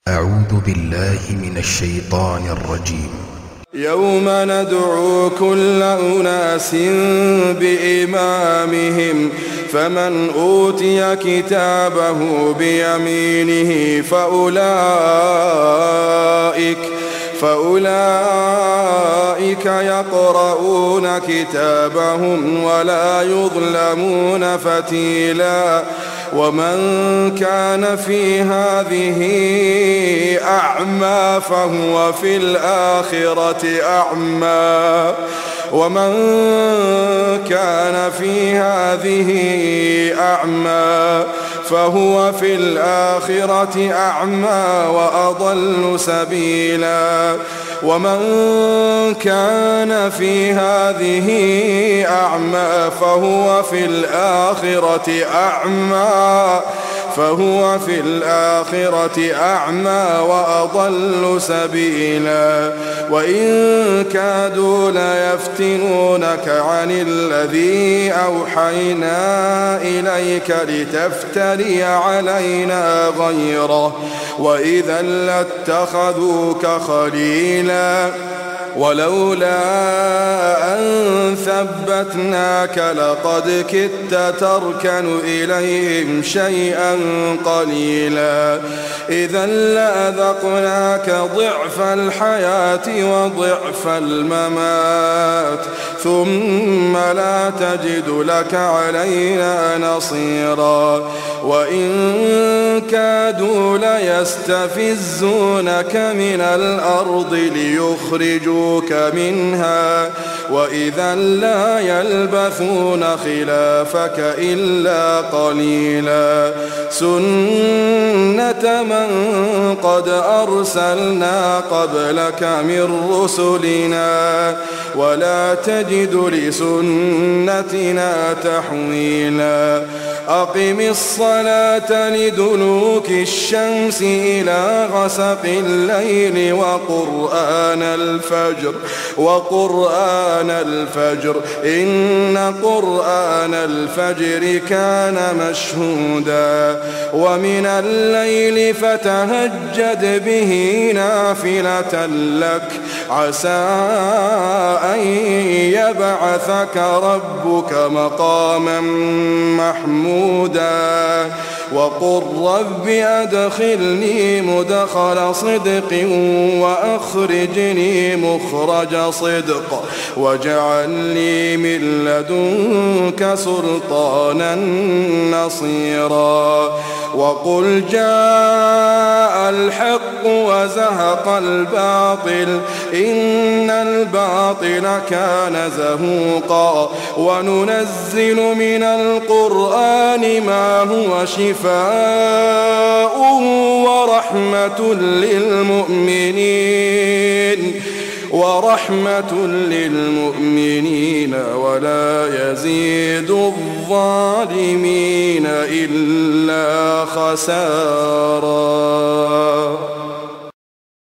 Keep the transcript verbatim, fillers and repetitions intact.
أعوذ بالله من الشيطان الرجيم. يوم ندعو كل أناس بإمامهم فمن أوتي كتابه بيمينه فأولئك فأولئك يقرؤون كتابهم ولا يظلمون فتيلا ومن كان في هذه أعمى فهو في الآخرة أعمى ومن كان في هذه أعمى فهو في الآخرة أعمى وأضل سبيلا ومن كان في هذه أعمى فهو في الآخرة أعمى فهو في الآخرة أعمى وأضل سبيلا وإن كادوا ليفتنونك عن الذي أوحينا إليك لتفتري علينا غيره وإذا لاتخذوك خليلا ولولا أن ثبتناك لقد كدت تركن إليهم شيئا قليلا إذا لأذقناك ضعف الحياة وضعف الممات ثم لا تجد لك علينا نصيرا وإن كادوا ليستفزونك من الأرض ليخرجوك منها وإذا لا يلبثون خلافك إلا قليلا سنة من قد أرسلنا قبلك من رسلنا ولا تجد لسنتنا تحويلا أقم الصلاة لدلوك الشمس إلى غسق الليل وقرآن الفجر وقرآن الفجر إن قرآن الفجر كان مشهودا ومن الليل فتهجد به نافلة لك عسى أن يبعثك ربك مقاما محمودا وقل رب أدخلني مدخل صدق وأخرجني مخرج صدق واجعل لي من لدنك سلطانا نصيرا وقل جاء الحق وزهق الباطل إن الباطل كان زهوقا وننزل من القرآن ما هو شفاء ورحمة للمؤمنين ورحمة للمؤمنين ولا يزيد الظالمين إلا خسارا.